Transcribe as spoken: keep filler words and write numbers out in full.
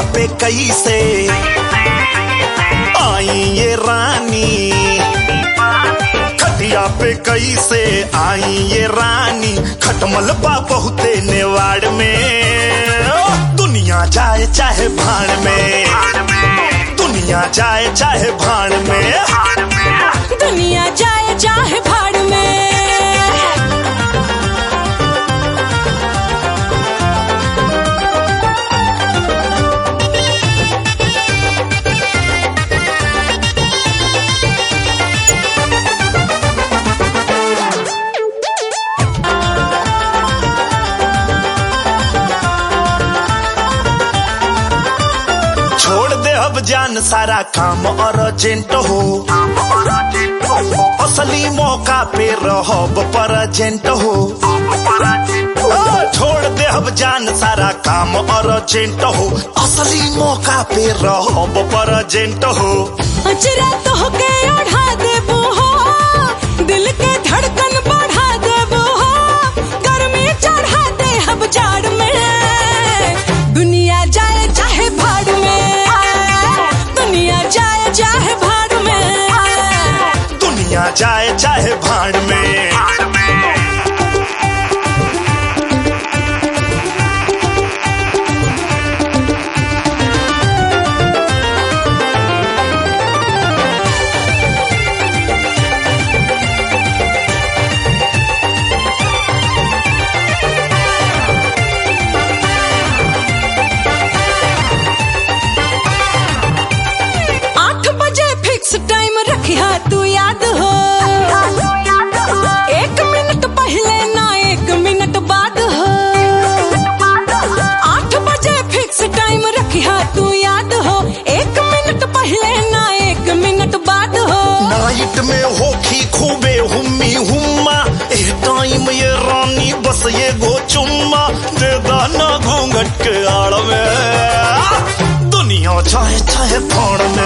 पे कैसे आई ये रानी, खटिया पे कैसे आई ये रानी, खटमल बा बहुते नेवाड़ में। दुनिया जाए चाहे भाड़ में, दुनिया जाए चाहे भाड़ में, दुनिया जाए चाहे भाड़ में। छोड़ दे अब जान सारा काम और अर्जेंट हो, असली मौका पे रहब परजेंट हो। छोड़ दे अब जान सारा काम और अर्जेंट हो, असली मौका पे रहब परजेंट हो। अचरा तो के ओढ़ा देबो हो, दिल के धड़कन बढ़ा देबो हो, गर्मी चढ़ा दे अब जाड़ में। दुनिया जाए चाहे भाड़ में, दुनिया जाए चाहे भाड़ में, दुनिया जाए चाहे भाड़ में। टाइम रखिया तू याद हो, एक मिनट पहले ना एक मिनट बाद हो। आठ बजे फिक्स टाइम रखिया तू याद हो, एक मिनट पहले ना एक मिनट बाद हो। नाइट में होखी खूबे हुम्मी हुम्मा, ए टाइम ये रानी बस ये गो चुम्मा, दे दाना घूंघट के आड़ में। दुनिया चाहे चाहे भाड़ में,